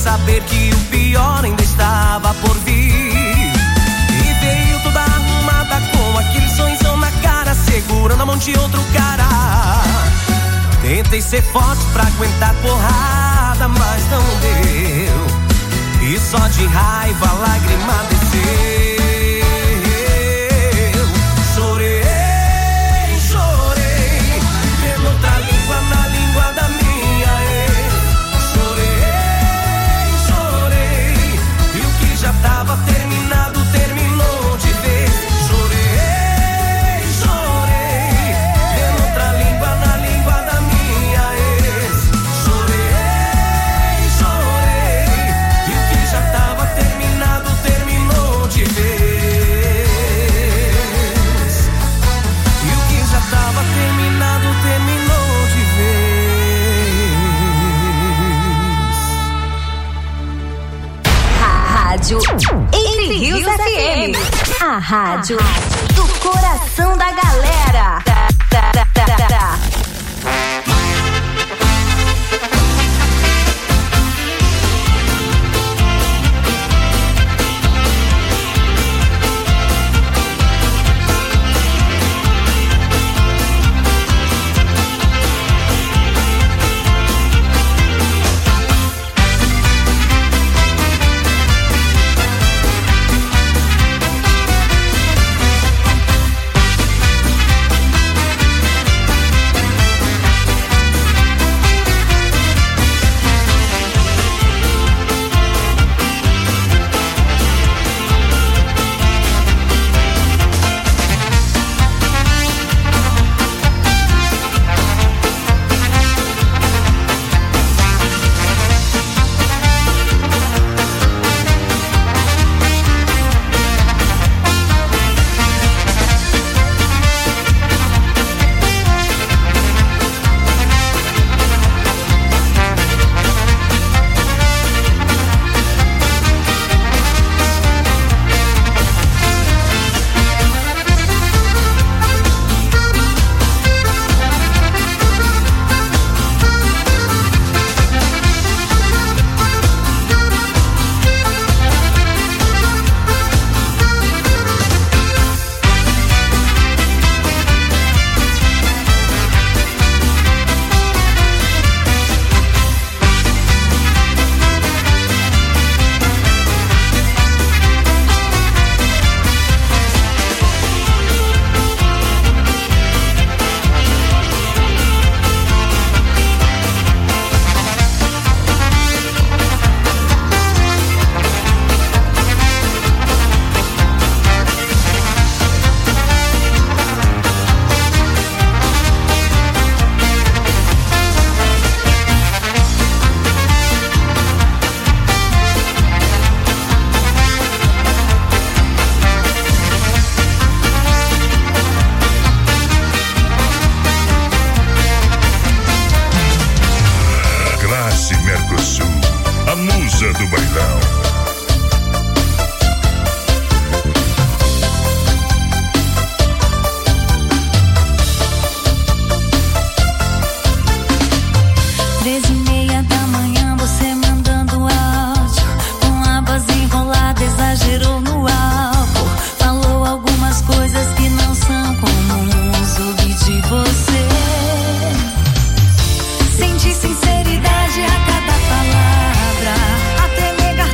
saber que o pior ainda estava por vir. E veio toda arrumada com aquele sorrisão na cara, segurando a mão de outro cara. Tentei ser forte pra aguentar porrada, mas não deu. E só de raiva a lágrima desceu. Entre Rios FM, a rádio do coração da galera. do bailão. Senti sinceridade a cada palavra, até negar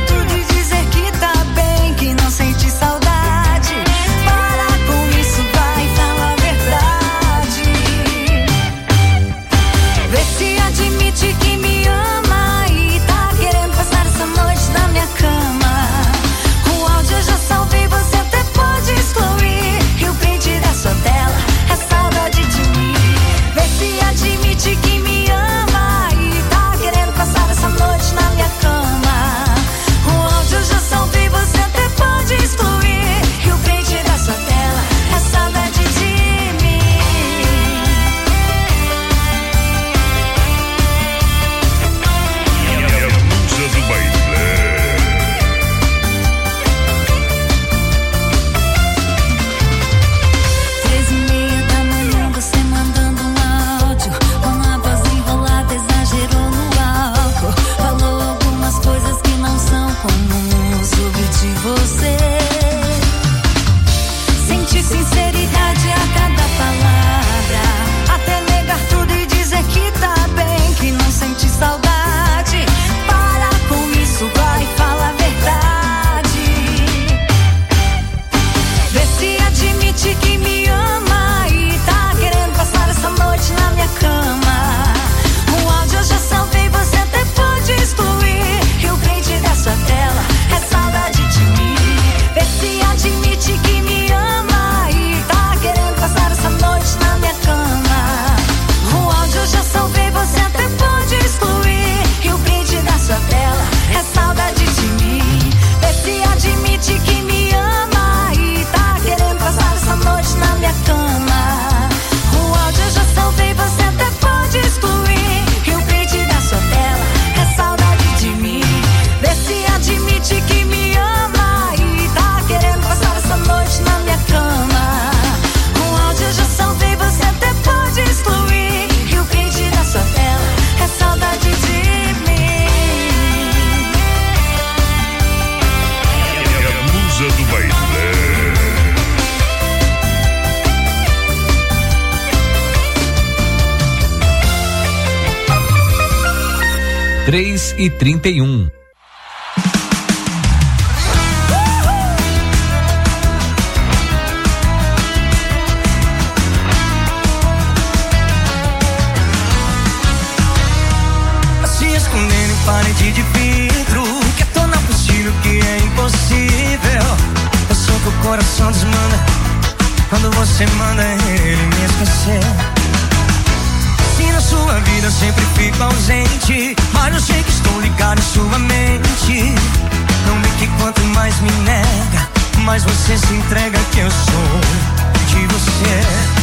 sinceridade a cada palavra, até negar tudo e dizer que tá bem, que não sente saudade. Para com isso, vai, fala a verdade. Vê se admite que me ama e tá querendo passar essa noite na minha cama. O áudio eu já salvei, você até pode excluir, e o print da sua tela é saudade de mim. Vê se admite que me ama e tá querendo passar essa noite na minha cama. O áudio eu já salvei, você até pode excluir, e o print da sua tela é saudade de mim. Vê se admite que me ama e tá querendo passar essa noite na minha cama. O áudio eu já salvei, você até pode excluir, e o print da sua tela é saudade de mim. Vê se admite que me ama e tá querendo passar essa noite na minha cama. O áudio eu já salvei, você até pode excluir, e o print da sua tela é saudade de mim. É a musa do baile. 3h31. Se escondendo em parede de vidro, quer tornar possível o que é impossível. Eu sei que o coração desmanda quando você manda ele me esquecer. Se na sua vida eu sempre fico ausente, mas eu sei que estou ligado em sua mente. Não vê que quanto mais me nega, mais você se entrega, que eu sou de você.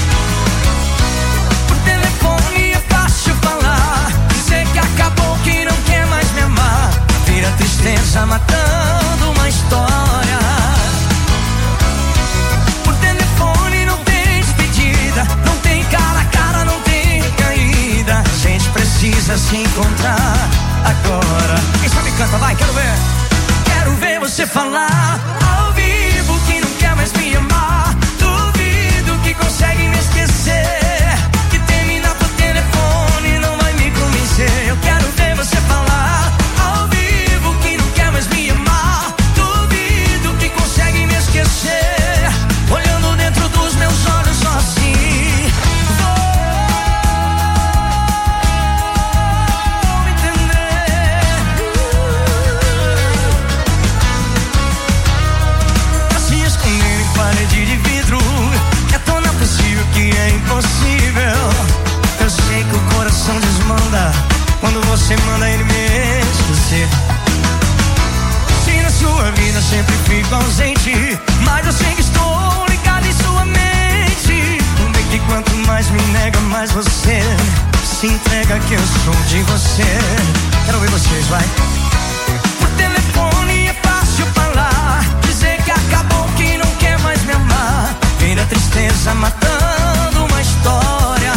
Por telefone é fácil falar, dizer que acabou, que não quer mais me amar. Vira tristeza matando uma história. Por telefone não tem despedida, não tem cara a cara, não tem caída. A gente precisa se encontrar agora. Quem sabe canta, vai, quero ver. Quero ver você falar ao vivo que não quer mais me amar. Duvido que consegue me esquecer, que terminar por telefone não vai me convencer. Eu quero ver você falar ao vivo que não quer mais me amar. Duvido que consegue me esquecer, olhando dentro dos meus olhos só assim. Vou entender. Assim escondendo em parede de vidro, é tão não possível que é impossível. Eu sei que o coração desmanda quando você manda ele me esquecer. Se na sua vida sempre fico ausente, mas eu sei que estou ligado em sua mente. Não vê que quanto mais me nega, mais você se entrega, que eu sou de você. Quero ver vocês, vai. Por telefone é fácil falar, dizer que acabou, que não quer mais me amar. Vira tristeza matando uma história.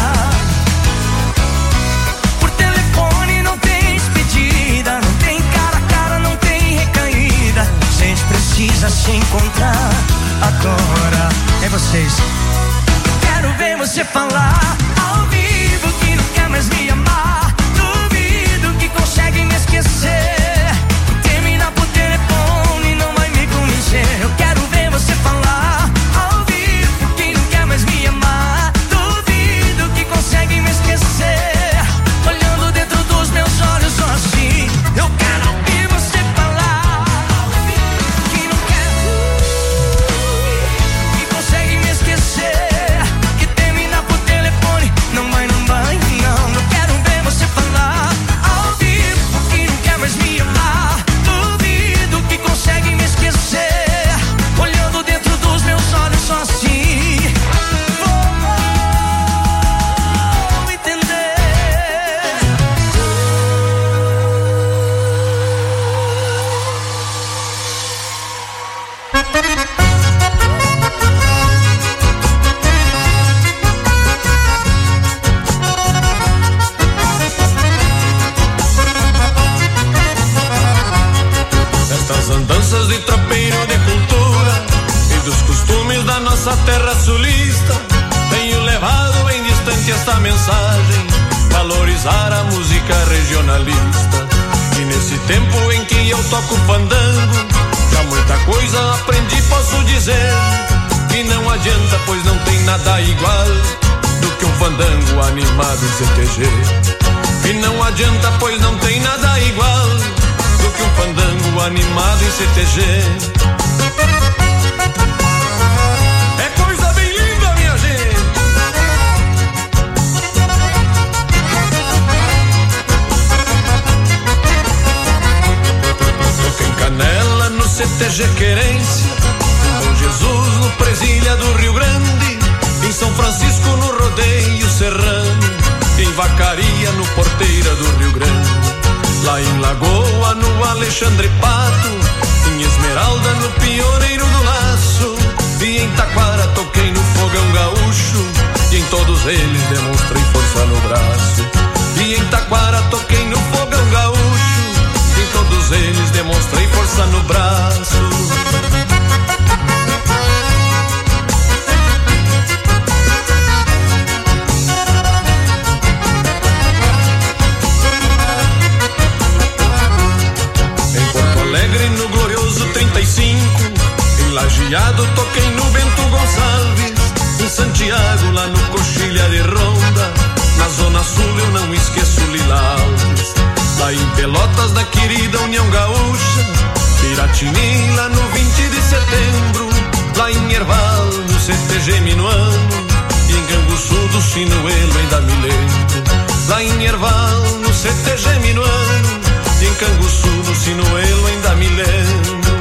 Por telefone não tem despedida, não tem cara a cara, não tem recaída. A gente precisa se encontrar agora. É vocês. Quero ver você falar ao vivo que não quer mais me amar. Duvido que consegue me esquecer, terminar por telefone não vai me convencer. Eu quero ver você falar ao vivo que não quer mais me amar. Duvido que consegue me esquecer, olhando dentro dos meus olhos só assim. Eu quero ouvir você falar que não quer, que consegue me esquecer, que termina por telefone sulista, tenho levado bem distante esta mensagem, valorizar a música regionalista. E nesse tempo em que eu toco fandango, já muita coisa aprendi, posso dizer. E não adianta, pois não tem nada igual do que um fandango animado em CTG. E não adianta, pois não tem nada igual do que um fandango animado em CTG. É coisa bem linda, minha gente. Toca em Canela, no CTG Querência, em Bom Jesus, no Presilha do Rio Grande, em São Francisco, no Rodeio Serrano, em Vacaria, no Porteira do Rio Grande, lá em Lagoa, no Alexandre Pato, em Esmeralda, no Pioneiro do Laço, e em Taquara toquei no Fogão Gaúcho, e em todos eles demonstrei força no braço. E em Taquara toquei no Fogão Gaúcho, e em todos eles demonstrei força no braço. Alegre no glorioso 35, em Lajeado toquei no Bento Gonçalves, em Santiago lá no Coxilha de Ronda, na Zona Sul eu não esqueço Lila Alves, lá em Pelotas da querida União Gaúcha, Piratini lá no 20 de setembro, lá em Erval no CTG Minuano, e em Canguçu do Sinuelo ainda me lembro, lá em Erval no CTG Minuano, e em Canguçu, no Sinuelo, ainda me lembro.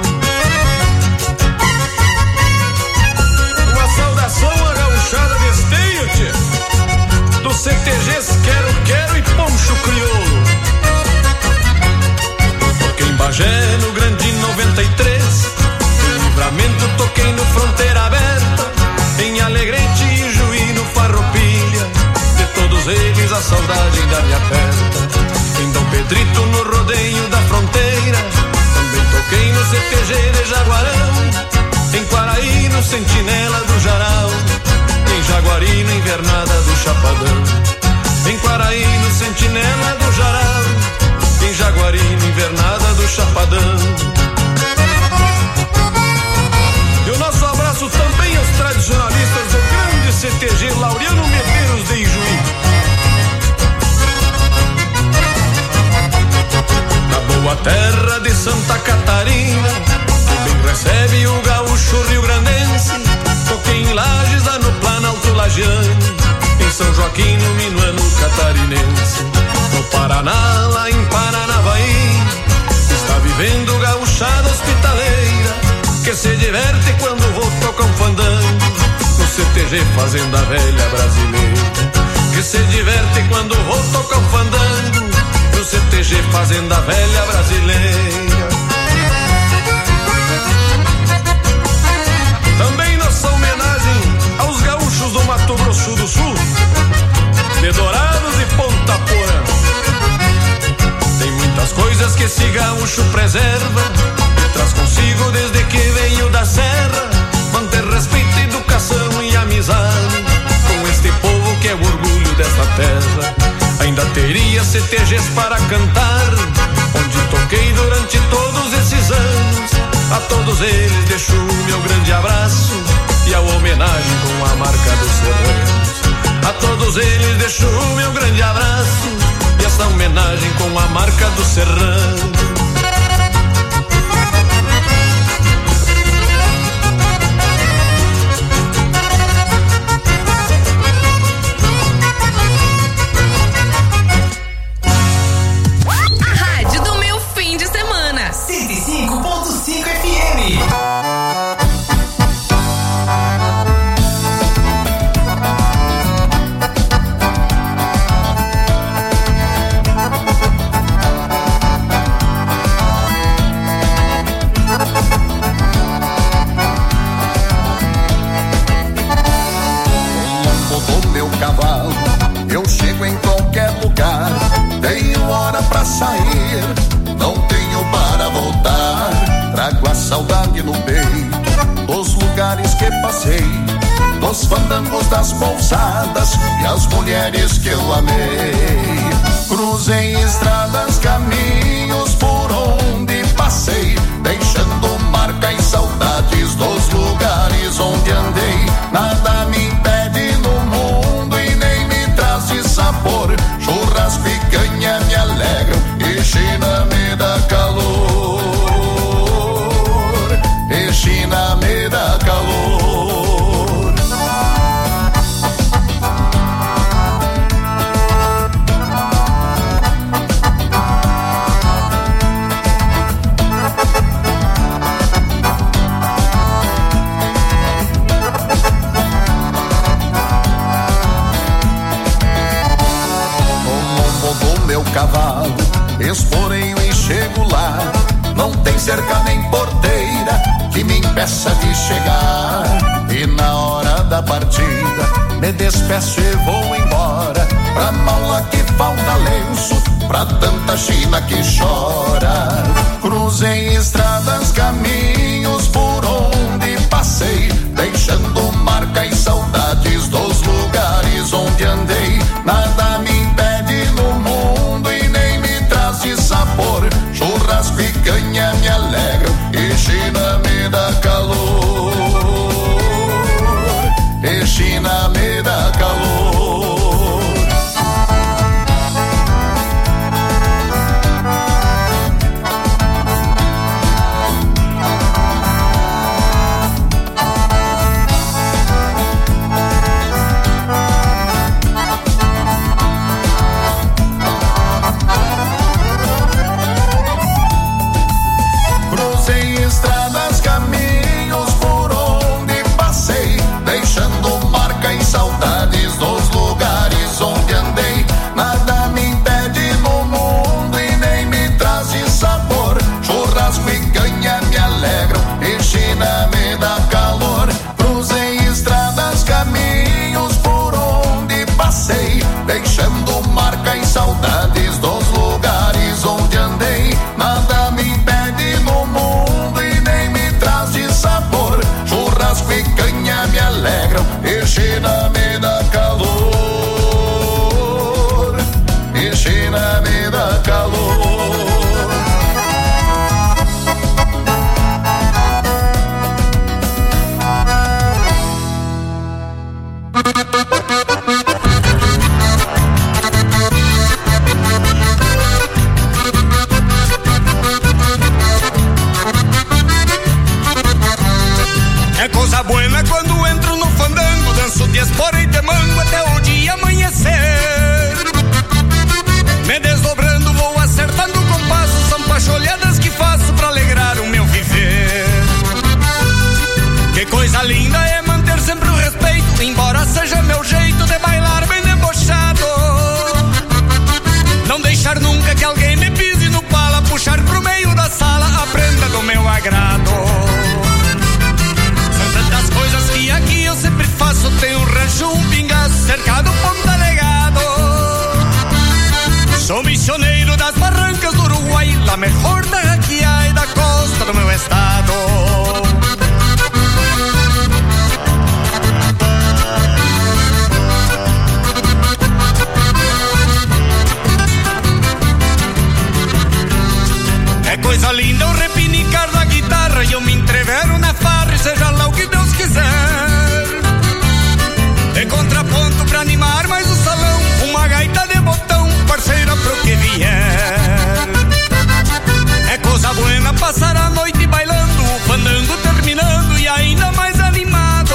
Uma saudação à gauchada de Esteio, tchê, do CTGs Quero e Poncho Crioulo. Toquei em Bagé, no Grande 93, em Livramento toquei no Fronteira Aberta, em Alegrete e Juí, no Farroupilha, de todos eles a saudade ainda me aperta. Em Dom Pedrito, no Rodeio da Fronteira, também toquei no CTG de Jaguarão, em Quaraí, no Sentinela do Jaral, em Jaguari, no Invernada do Chapadão, em Quaraí, no Sentinela do Jaral, em Jaguari, no Invernada do Chapadão. E o nosso abraço também aos tradicionalistas do grande CTG Laureano Medeiros de Ijuí. Boa terra de Santa Catarina, que bem recebe o gaúcho rio-grandense, toquei em Lages lá no Planalto Lagiano, em São Joaquim no Minuano catarinense, no Paraná lá em Paranavaí, está vivendo gauchada hospitaleira, que se diverte quando vou tocar um fandango, no CTG Fazenda Velha Brasileira, que se diverte quando vou tocar um fandango, no CTG Fazenda Velha Brasileira. Também nossa homenagem aos gaúchos do Mato Grosso do Sul, de Dourados e Ponta Porã. Tem muitas coisas que esse gaúcho preserva e traz consigo desde que veio da serra, manter respeito, educação e amizade com este povo que é o orgulho desta terra. Ainda teria CTGs para cantar, onde toquei durante todos esses anos. A todos eles deixo o meu grande abraço e a homenagem com a marca dos serranos. A todos eles deixo o meu grande abraço e essa homenagem com a marca dos serranos. nos fandangos das pousadas e as mulheres que eu amei. Cruzei estradas, caminhos por onde passei, deixando marca e saudades dos lugares onde andei. Nada me impede no mundo e nem me traz sabor. Churrasco e canha me alegram e China me dá calor. E China me dá calor. Cavalo, esporeio e chego lá. Não tem cerca nem porteira que me impeça de chegar. E na hora da partida me despeço e vou embora, pra mala que falta lenço, pra tanta China que chora. Cruzei estradas, caminhos por onde passei, deixando marca e saudades dos lugares onde andei. Nada me impede no mundo e nem me traz sabor. Churrasco e canha me alegram e China me dá calor. E China me dá calor. Estradas, caminhos por onde passei, deixando marca e saudades dos lugares onde andei. Nada me impede no mundo e nem me traz sabor. Churrasco e canha me alegram e China me dá calor. Cruzei estradas, caminhos por onde passei, deixando marca e saudades dos lugares onde andei. Nada me impede no mundo e nem me traz sabor. Churrasco e canha me alegram e China me dá calor. E China me dá calor. É coisa buena quando entro no fandango, danço de espora e de mango até o dia amanhecer. Me desdobrando vou acertando o compasso, são pacholhadas que faço pra alegrar o meu viver. Que coisa linda é manter sempre o respeito, embora seja meu jeito de bailar bem debochado. Não deixar nunca que alguém me pise no pala, puxar pro meio da sala a prenda do meu agrado. Das coisas que aqui eu sempre faço, tenho um rancho, um pingaço, cercado, ponta legado. Sou missioneiro das barrancas do Uruguai, la mejor terra que há da costa do meu estado. É coisa linda o repinicar da guitarra e eu me entrevero na farra e seja lá o que Deus quiser. De contraponto pra animar mais o salão, uma gaita de botão, parceira pro que vier. É coisa buena passar a noite bailando, o fandango terminando e ainda mais animado.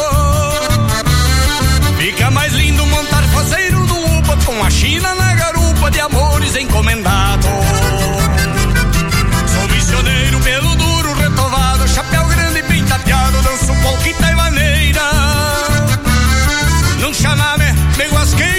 Fica mais lindo montar faceiro no upa, com a China na garupa de amores encomendado. Sou missioneiro pelo duro retovado, chapéu grande e bem tapeado, danço polquita e vaneira. Num chamame, me guasquei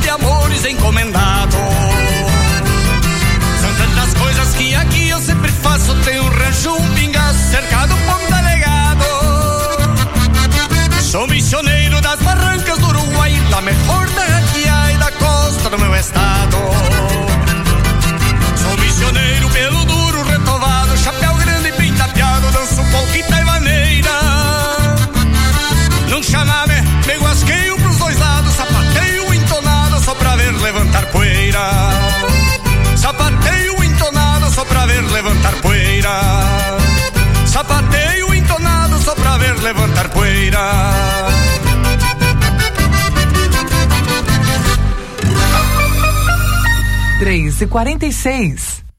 de amores encomendado. São tantas coisas que aqui eu sempre faço. Tenho um rancho, um pingaço, cercado por um delegado. Sou missioneiro das barrancas do Uruguai, da melhor terra que há e da costa do meu estado. Sou missioneiro pelo duro retovado, chapéu grande e bem tapeado, danço polquita e vaneira. Num chamame, me guasqueio pros dois lados, sapateio entonado só pra ver levantar poeira. Sapateio entonado só pra ver levantar poeira. Sapateio entonado só pra ver levantar poeira. 3h46.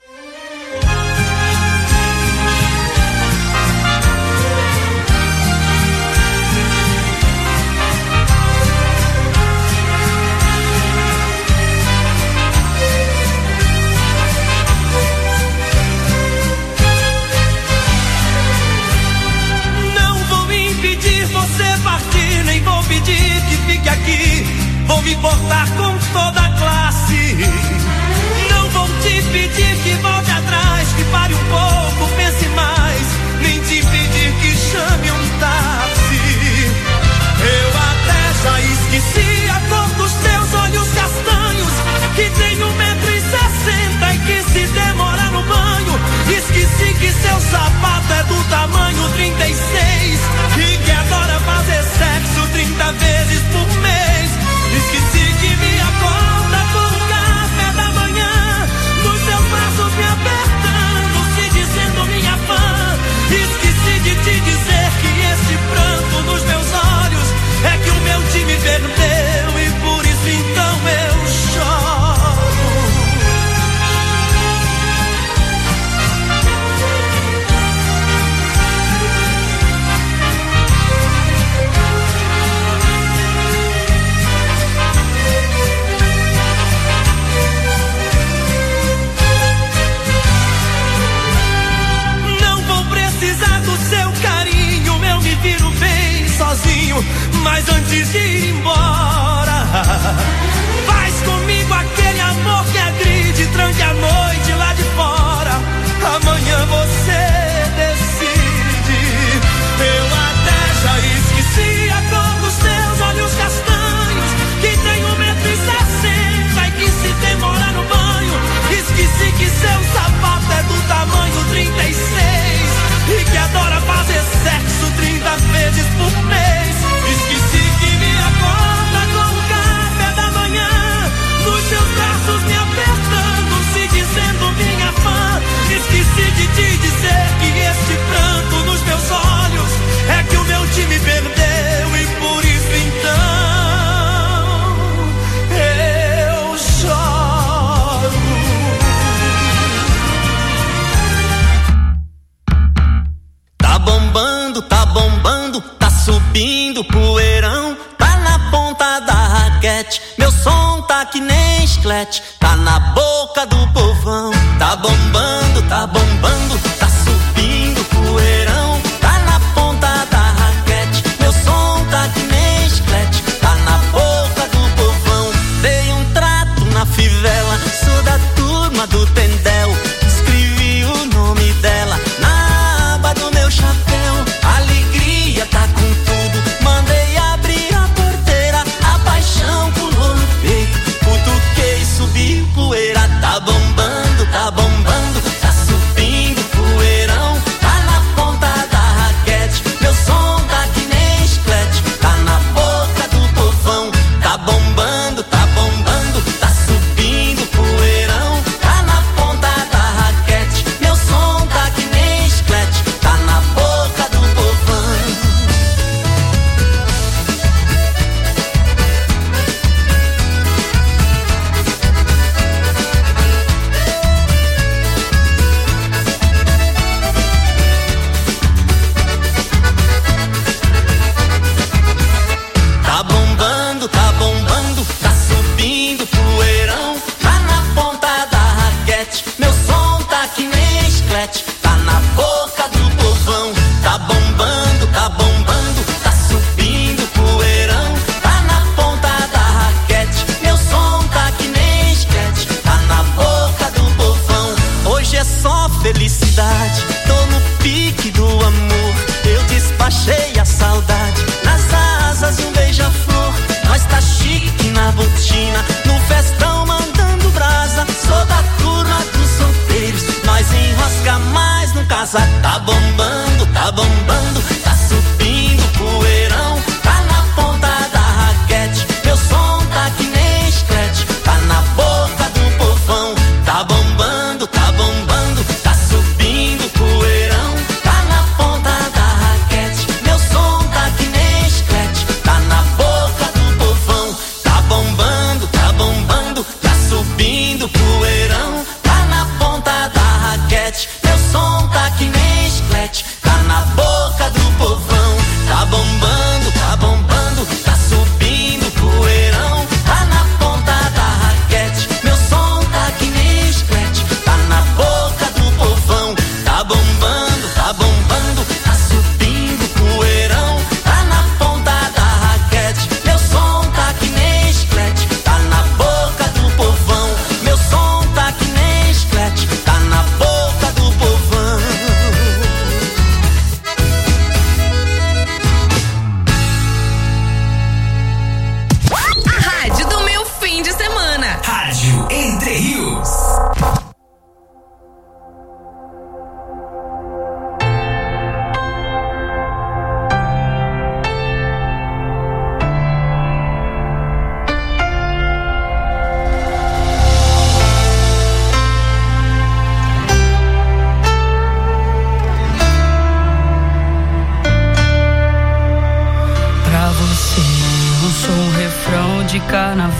Que fique aqui, vou me portar com toda a classe. Não vou te pedir que volte atrás, que pare um pouco, pense mais, nem te pedir que chame um táxi. Eu até já esqueci a cor dos teus olhos castanhos, que tem 1,60 m e que se demora no banho. Esqueci que seu sapato é do tamanho 36 e que adora fazer sexo 30 vezes por mês. Esqueci que me acorda com o café da manhã, nos seus braços me apertando, se dizendo minha fã. Esqueci de te dizer que esse pranto nos meus olhos é que o meu time perdeu e por isso então eu choro. Mas antes de ir embora, faz comigo aquele amor que agride, tranque a noite lá de fora. Amanhã você decide. Eu até já esqueci a cor dos teus olhos castanhos, que tem 1,60 m e que se demora no banho. Esqueci que seu sapato é do tamanho 36 e que adora fazer sexo 30 vezes por mês. Esqueci que me acorda com o café da manhã, nos seus braços me apertando, se dizendo minha fã. Esqueci de te dizer que este pranto nos meus olhos é que o meu time perdeu e por isso então eu choro. Tá bombando, tá subindo poeirão, tá na ponta da raquete, meu som tá que nem chiclete, tá na boca do povão. Tá bombando, tá subindo poeirão, tá na ponta da raquete, meu som tá que nem chiclete, tá na boca do povão. Dei um trato na fivela, sou da turma do Tendel, escrevi o nome dela na aba do meu chapéu. Alegria tá com tudo, mandei abrir a porteira, a paixão pulou no peito, cutuquei, subiu poeira. Tá bombando, tá subindo poeira.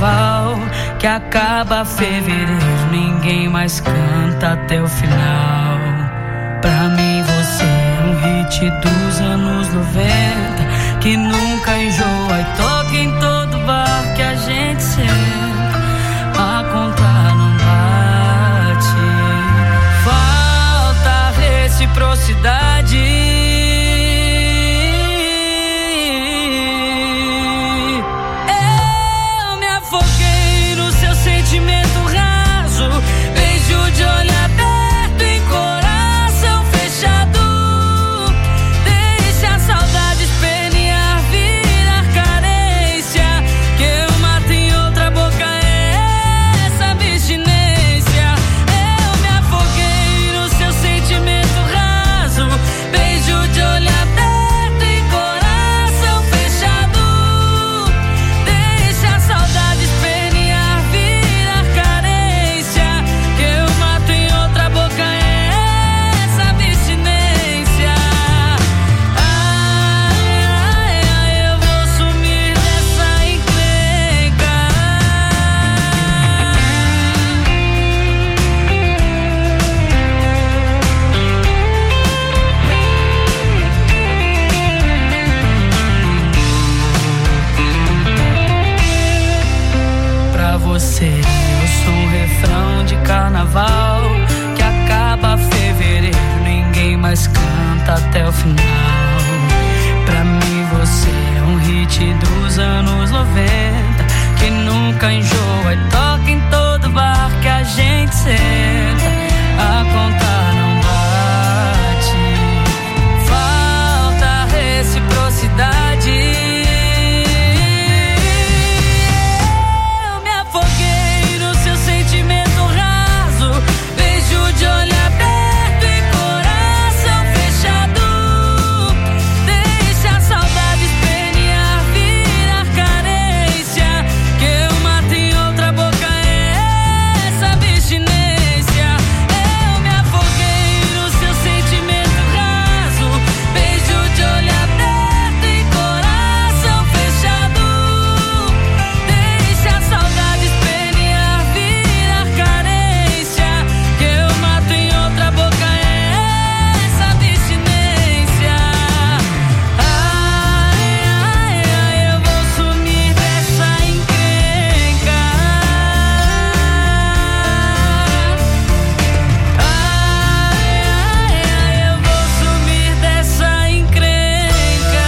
carnaval que acaba fevereiro, ninguém mais canta até o final. Pra mim você é um hit dos anos 90 que nunca enjoa e toca em todo bar que a gente senta. A conta não bate, falta reciprocidade. Carnaval que acaba fevereiro, ninguém mais canta até o final. Pra mim você é um hit dos anos 90 que nunca enjoa e toca em todo bar que a gente senta. A conta não bate, falta reciprocidade. De olho aberto e coração fechado, deixa a saudade espernear, virar carência, que eu mato em outra boca essa abstinência. Eu me afoguei no seu sentimento raso, beijo de olho aberto e coração fechado, deixa a saudade espernear, virar carência, que eu mato em outra boca essa abstinência. Ai, ai, ai, eu vou sumir dessa encrenca. Ai, ai, ai, eu vou sumir dessa encrenca.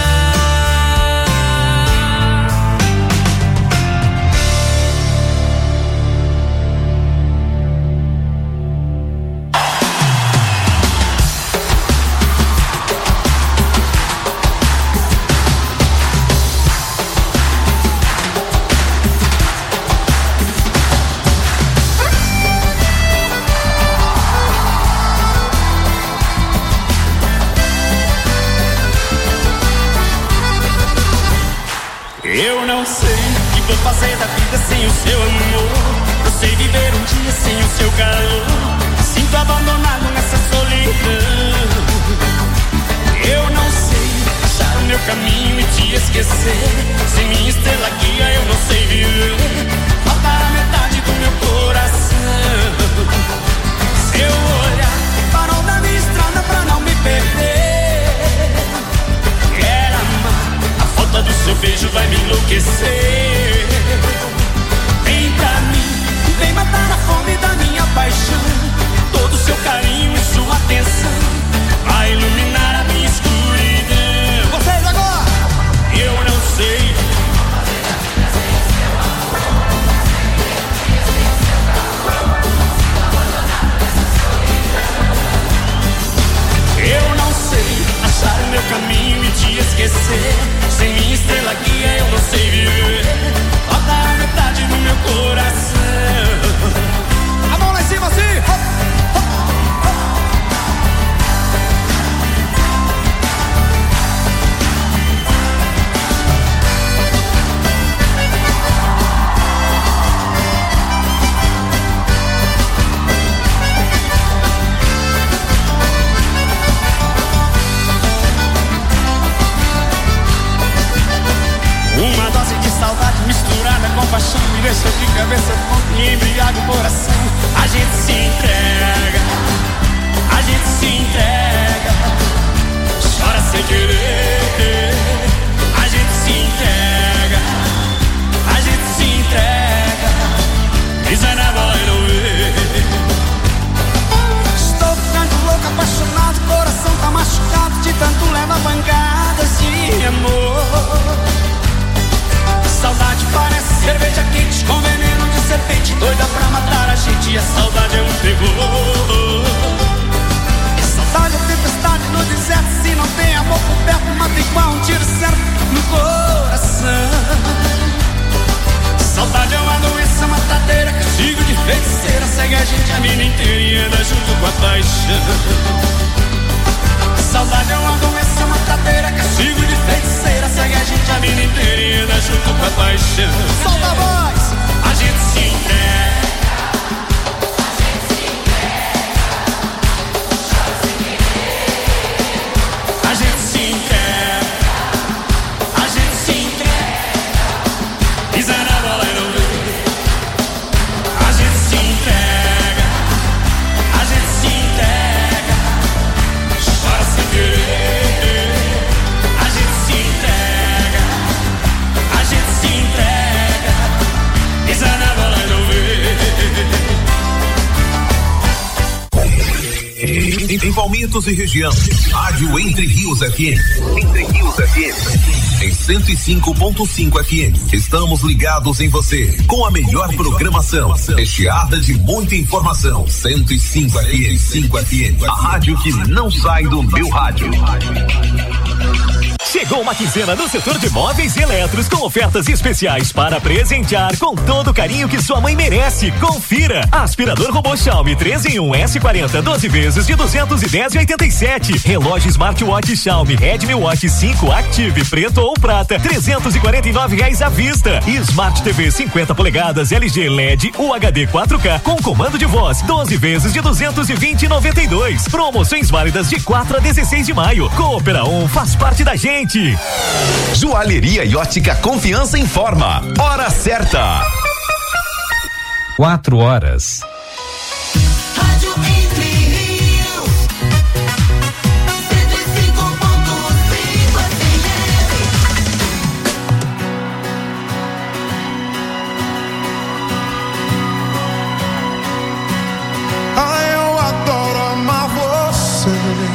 Eu não sei o que vou fazer da vida sem o seu amor. Eu sei viver um dia sem o seu calor. Sinto abandonado nessa solidão. Eu não sei achar o meu caminho e te esquecer. Sem minha estrela guia eu não sei viver. Falta a metade do meu coração. Seu olhar parou da minha estrada pra não me perder. Quero amar, a falta do seu beijo vai me enlouquecer. Vem pra deixa de cabeça tonta e embriaga o coração. A gente se entrega, a gente se entrega, chora sem querer. A gente se entrega, a gente se entrega, pisa na bola e não vê. Estou ficando louco, apaixonado, coração tá machucado de tanto leva pancadas de amor. Saudade parece cerveja quente com veneno de serpente, doida pra matar a gente, e a saudade é um terror. Saudade é tempestade no deserto, se não tem amor por perto, mata igual um tiro certo no coração. Saudade é uma doença matadeira, castigo de feiticeira, segue a gente a vida inteira e anda junto com a paixão. Saudade é uma doença matadeira, castigo de feiticeira, segue a gente a vida inteira e anda junto com a paixão. Solta a voz! A gente se entrega, a gente se entrega, chora sem querer. A gente se entrega, a gente se entrega, pisa na bola e não vê. A gente se entrega, a gente se entrega, chora sem querer. A gente se entrega, a gente se entrega, pisa na bola e não vê. Em Palmitos e região, Rádio Entre Rios FM. Entre Rios FM. Em 105.5 FM. Estamos ligados em você, com a melhor programação, recheada de muita informação. 105 FM, 5 FM. A rádio que não sai do meu rádio. Chegou uma quinzena no setor de móveis e eletros com ofertas especiais para presentear com todo o carinho que sua mãe merece. Confira! Aspirador robô Xiaomi 3 em 1 S40 12 vezes de 210,87. Relógio smartwatch Xiaomi Redmi Watch 5 Active preto ou prata R$349 à vista. E Smart TV 50 polegadas LG LED UHD 4K com comando de voz 12 vezes de 220,92. Promoções válidas de 4 a 16 de maio. Coopera 1 faz parte da gente. Joalheria e ótica Confiança informa. Hora certa. 4 horas. Rádio Entre Rios, 105.5 FM. Ai, eu adoro amar você.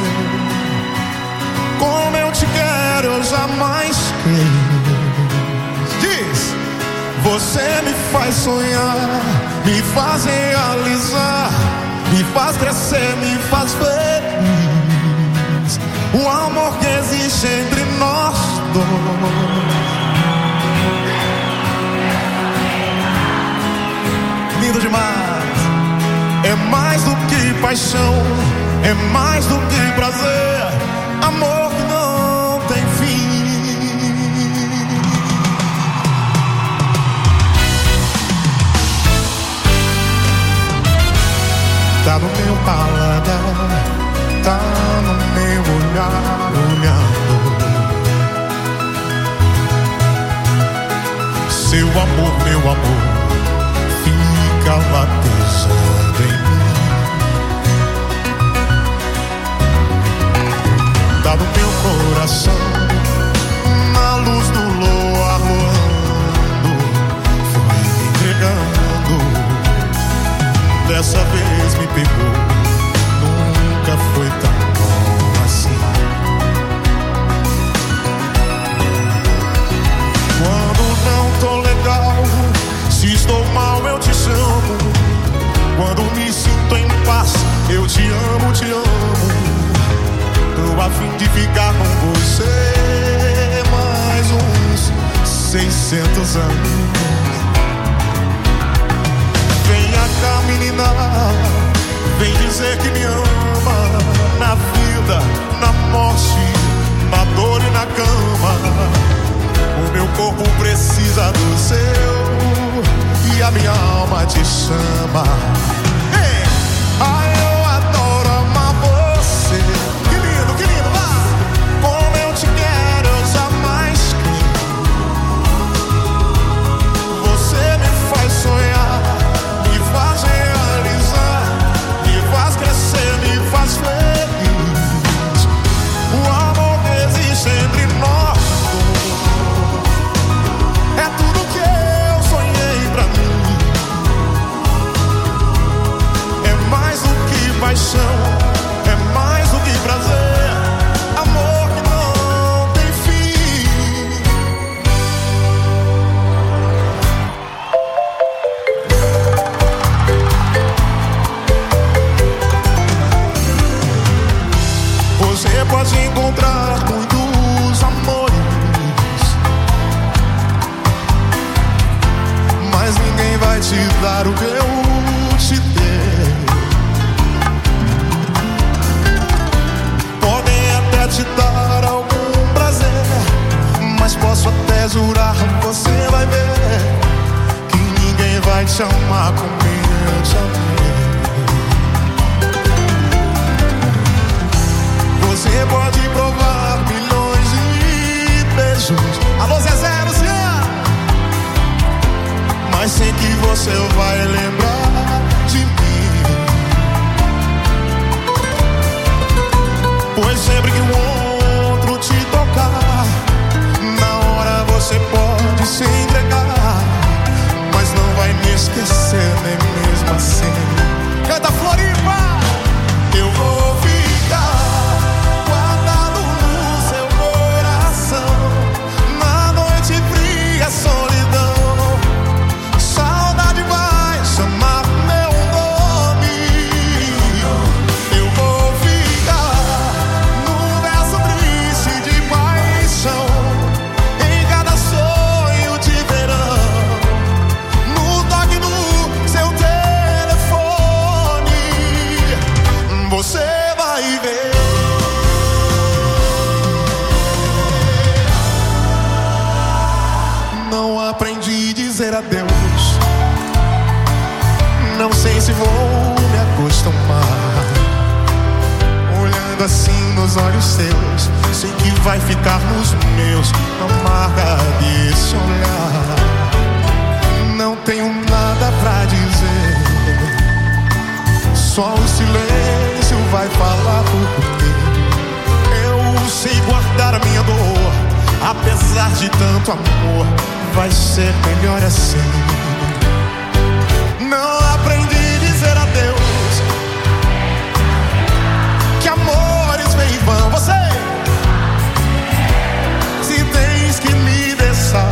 Como eu te quero, eu jamais quis. Diz! Você me faz sonhar, me faz realizar, me faz crescer, me faz feliz. O amor que existe entre nós dois. Lindo demais! É mais do que paixão, é mais do que prazer. Amor que não tem fim. Tá no meu paladar, tá no meu olhar, olhando. Seu amor, meu amor, fica latejando em mim. Tá no meu coração, na luz do luar roando, foi me entregando. Dessa vez me pegou, nunca foi tão bom assim. Quando não tô legal, se estou mal eu te chamo. Quando me sinto em paz, eu te amo, te amo. Tô a fim de ficar com você mais uns 600 anos. Venha cá, menina, vem dizer que me ama. Na vida, na morte, na dor e na cama. O meu corpo precisa do seu e a minha alma te chama. Hey! Ai, eu adoro amar você. Que lindo, vai! Como eu te quero, eu jamais quis. Você me faz sonhar. pagar o que eu te dei. Podem até te dar algum prazer, mas posso até jurar, você vai ver que ninguém vai te amar como eu te amei. Você pode provar milhões de beijos. Alô Zezé, Luciano. Mas sei que você vai lembrar de mim, pois sempre que um outro te tocar, na hora você pode se entregar, mas não vai me esquecer nem mesmo assim. Canta Floripa! Eu vou ficar guardado no seu coração, na noite fria, solidão. Saudade vai chamar meu nome. Eu vou ficar num verso triste de paixão, em cada sonho de verão, no toque do seu telefone. Você vai ver. Não aprendi a dizer adeus, não sei se vou me acostumar. Olhando assim nos olhos seus, sei que vai ficar nos meus a marca desse olhar. Não tenho nada pra dizer, só o silêncio vai falar por mim. Eu sei guardar a minha dor, apesar de tanto amor, vai ser melhor assim. Não aprendi a dizer adeus, que amores vêm e vão. Você, se tens que me deixar,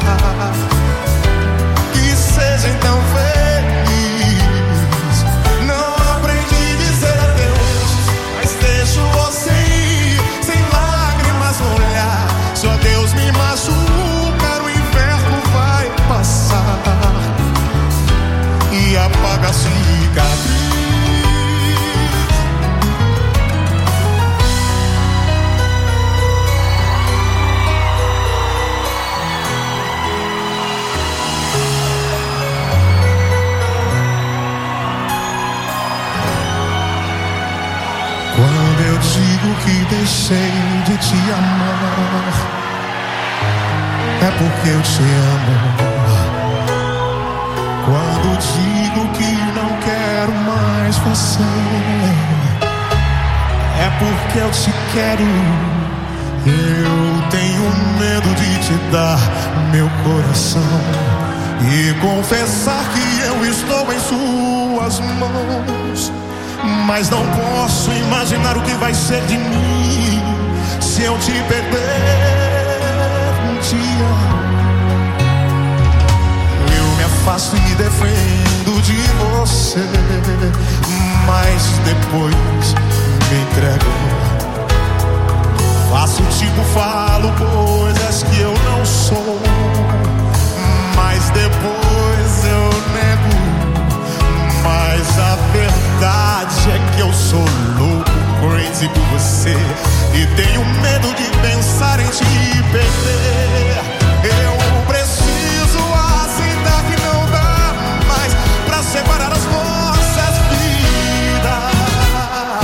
que seja então feliz. Não aprendi a dizer adeus, mas deixo você ir, sem lágrimas no olhar. Só Deus me machuca, o inverno vai passar e apaga a cicatriz. Quando eu digo que deixei de te amar, é porque eu te amo. Quando digo que não quero mais você, é porque eu te quero. Eu tenho medo de te dar meu coração e confessar que eu estou em suas mãos, mas não posso imaginar o que vai ser de mim se eu te perder um dia. Faço e me defendo de você, mas depois me entrego. Faço tipo, falo coisas que eu não sou, mas depois eu nego. Mas a verdade é que eu sou louco, crazy por você, e tenho medo de pensar em te perder. Eu preciso aceitar que não dá mais pra separar as nossas vidas.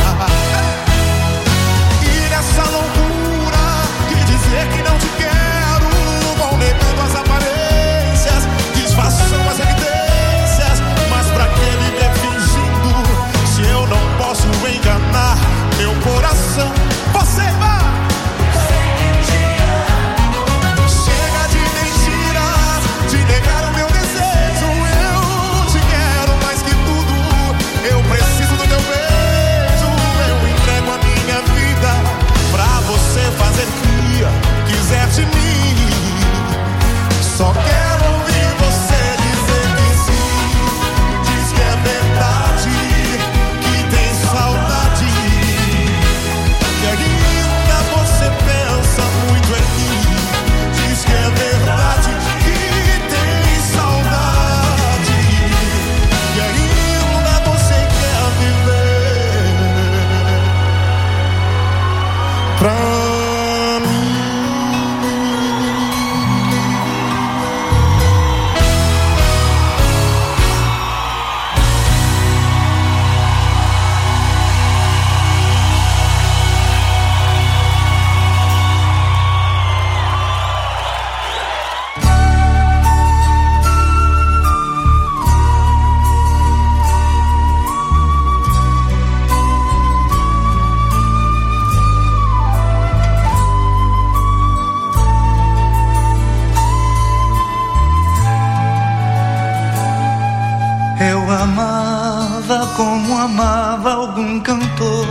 amava como amava algum cantor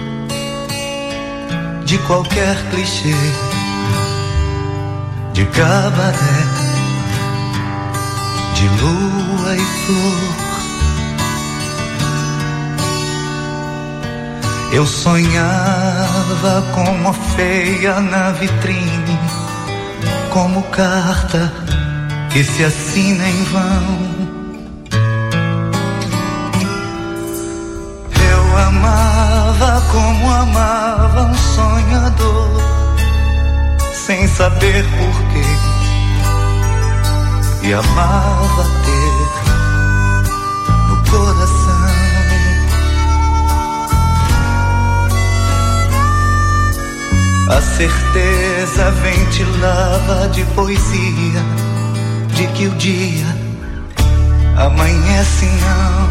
de qualquer clichê, de cabaré, de lua e flor. Eu sonhava como Orfeia na vitrine, como carta que se assina em vão. Eu amava como amava um sonhador, sem saber porquê, e amava ter no coração a certeza ventilava de poesia, de que o dia amanhece não.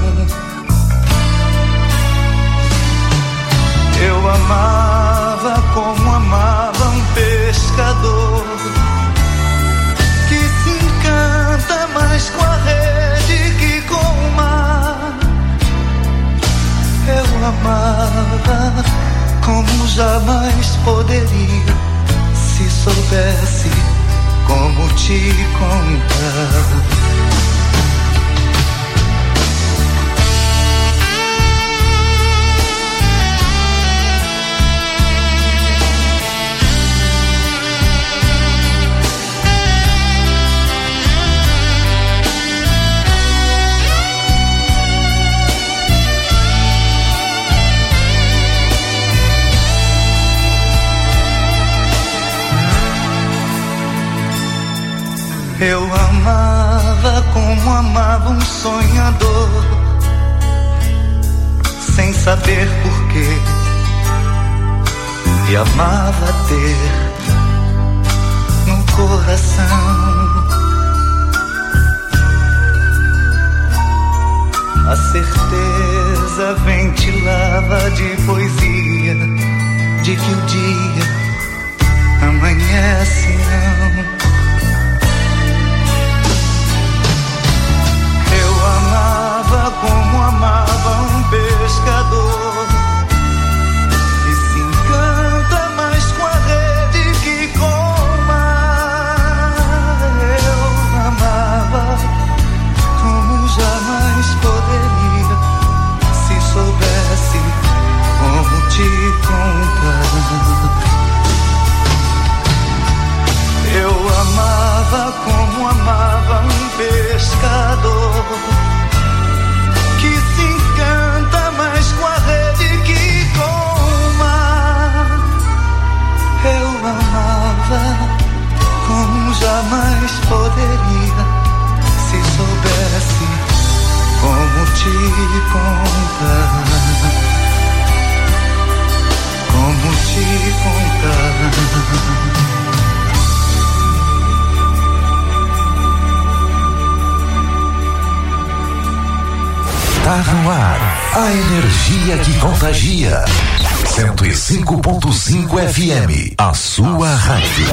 Eu amava como amava um pescador que se encanta mais com a rede que com o mar. Eu amava como jamais poderia, se soubesse como te contar. Eu amava como amava um sonhador, sem saber porquê, e amava ter no coração a certeza ventilava de poesia, de que o dia amanhece não. Como amava um pescador que se encanta mais com a rede que com o mar. Eu amava como jamais poderia, se soubesse como te contar. Eu amava como amava um pescador que se encanta mais com a rede que com o mar. Eu amava como jamais poderia, se soubesse como te contar. Como te contar. Tá no ar, a energia que contagia. 105.5 FM, a sua rádio.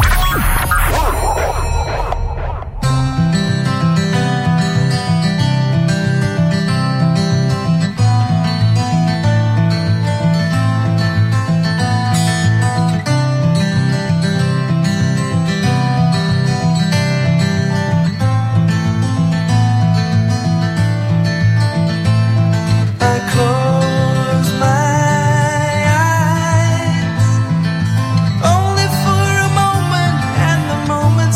Only for a moment, and the moment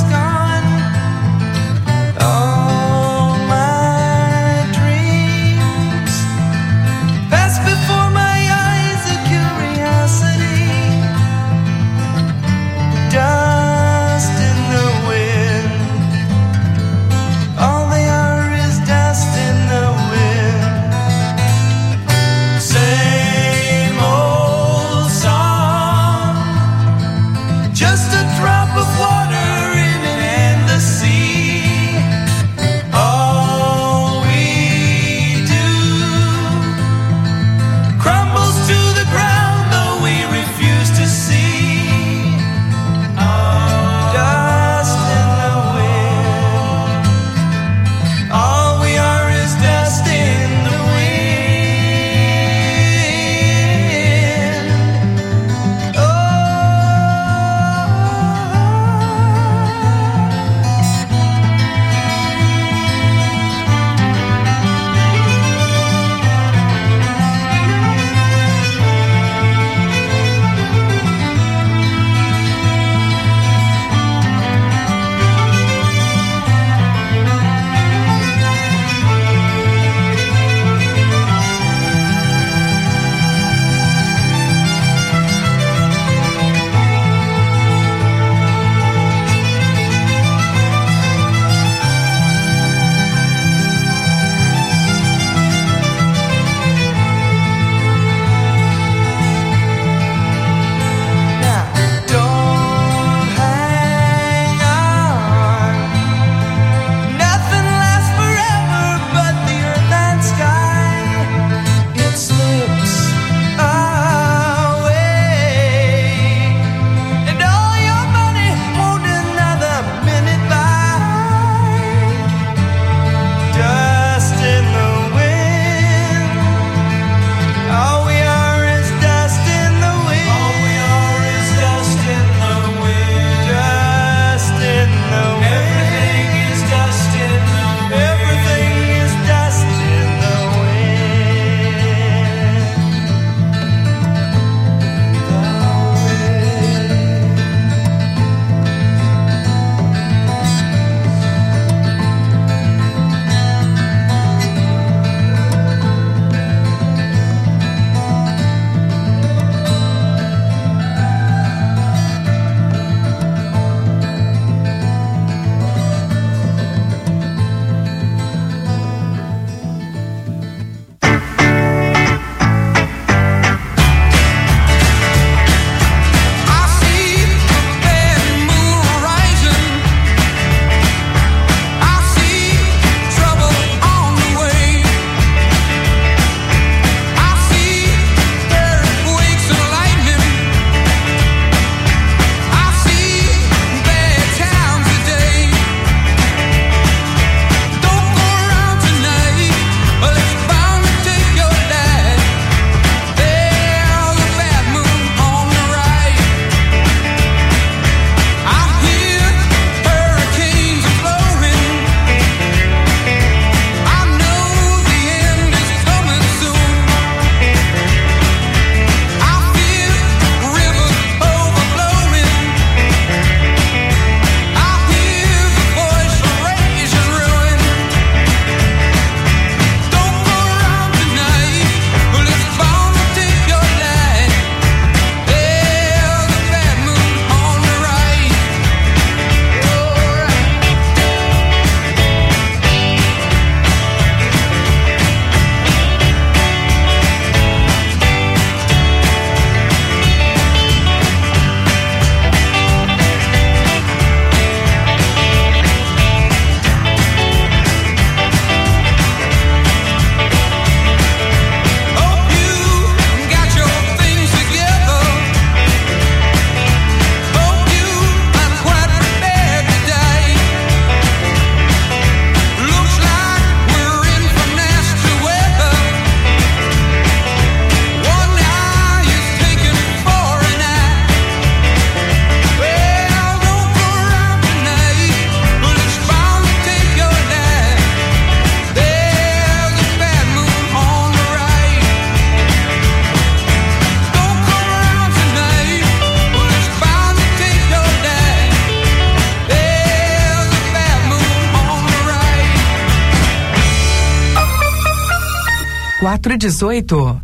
3418.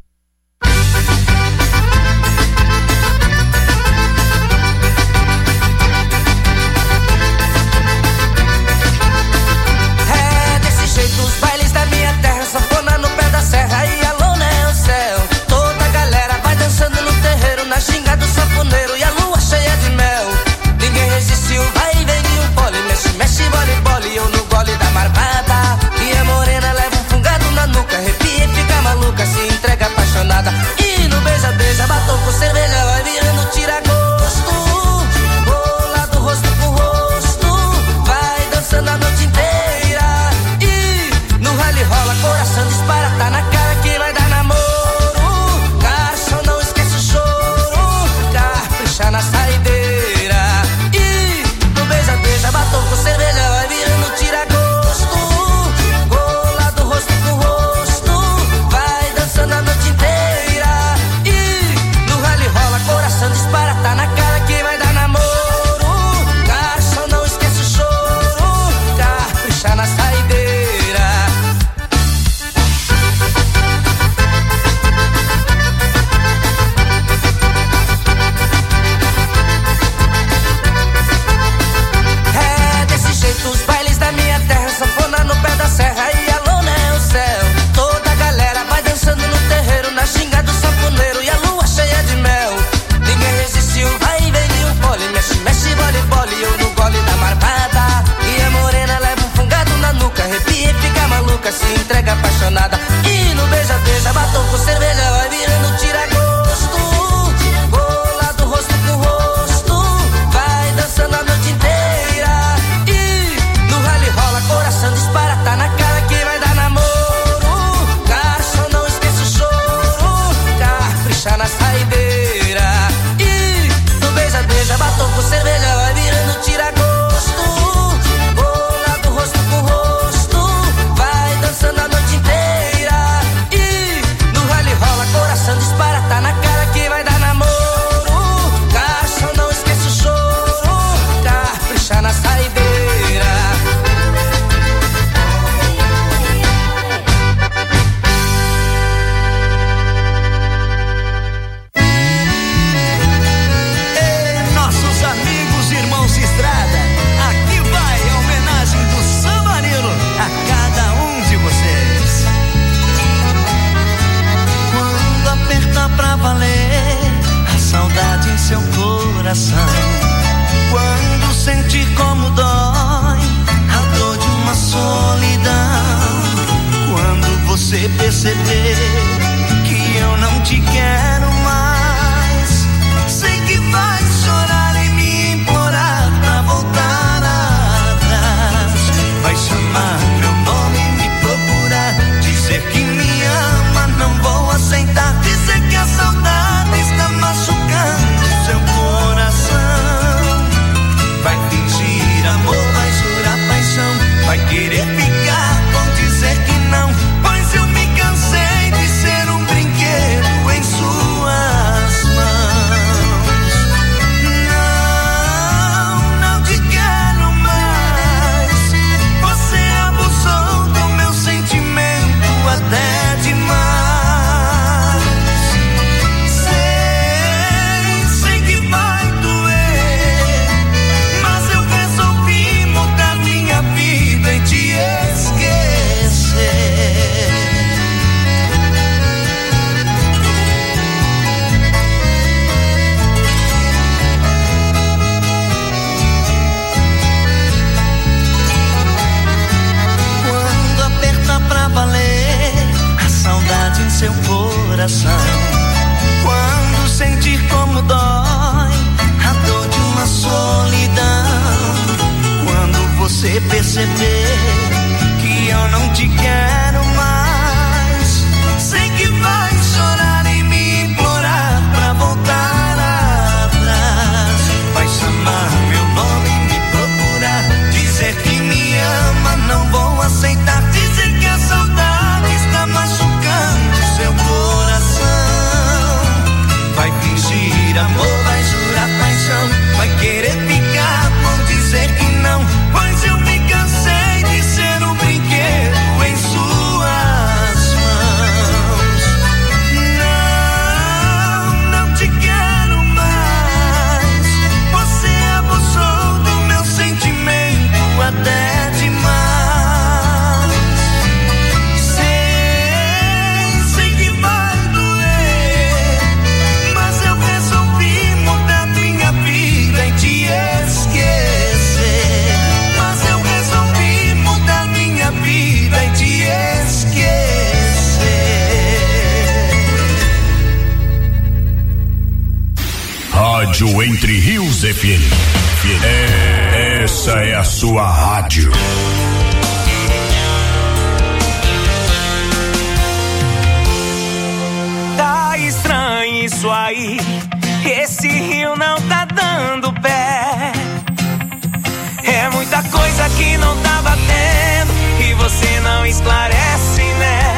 Os bailes da minha terra, sanfona no pé da serra e a lona é o céu. Toda a galera vai dançando no terreiro, na ginga do sanfoneiro e a lua cheia de mel. Ninguém resistiu, vai e vem de um pole, mexe, mexe, bole, bole, eu no gole da marvada. E a morena leva um fungado na nuca, arrepia e fica maluca, se entrega apaixonada. E no beija, beija, batom com cerveja, vai virando tira-gosto. Bola do rosto com rosto, vai dançando a noite inteira. Rola, coração dispara, tá na cara que vai dar namoro. Garçom, não esquece o choro, capricha na saideira. E no beija, beija, batom com cerveja, vai virando tira-gosto. Bola do rosto com rosto, vai dançando a noite inteira. E no rally rola, coração dispara, tá na cara que vai dar namoro. Garçom, não esquece o choro, capricha na saideira. Os bailes da minha terra, sanfona no pé da serra e a lona é o céu. Toda a galera vai dançando no terreiro, na ginga do sanfoneiro e a lua cheia de mel. Ninguém resistiu, vai e vem de um pole, mexe, mexe, bole, bole, eu no gole da marvada. E a morena leva um fungado na nuca, arrepia e fica maluca, se entrega apaixonada. E no beija, beija, batom com cerveja, vai virando tira-gosto. Bola do rosto com rosto, vai dançando a noite inteira. Rola, coração dispara, tá na cara que vai dar namoro. Garçom, não esquece o choro, capricha na saideira. E no beija, beija, batom com cerveja, vai virando tira-gosto. Bola do rosto com rosto, vai dançando a noite inteira. E no rally rola, coração dispara, tá na cara que vai dar namoro. Garçom, não esquece o choro, capricha na saideira. Pra valer a saudade em seu coração. Quando sentir como dói a dor de uma solidão. Quando você perceber que eu não te quero mais. Sei que vai chorar e me implorar pra voltar atrás. Vai chamar meu nome e me procurar, dizer que me ama, não vou aceitar. Dizer que a saudade está machucando seu coração. Vai fingir amor, vai jurar paixão. Vai querer ficar, vou dizer que não. Pois eu me cansei de ser um brinquedo em suas mãos. Não, não te quero mais. Você abusou do meu sentimento até demais. Em seu coração, quando sentir como dói a dor de uma solidão, quando você perceber que eu não te quero mais, sei que vai chorar e me implorar pra voltar atrás. Vai chamar meu nome e me procurar, dizer que me ama, não vou aceitar. Dizer que a saudade está machucando seu coração. Vai fingir amor, vai jurar paixão. Vai querer ficar, vou dizer que não. Pois eu me cansei de ser um brinquedo em sua Rádio Entre Rios FM. Essa é a sua rádio. Tá estranho isso aí, esse rio não tá dando pé. É muita coisa que não tá batendo e você não esclarece, né?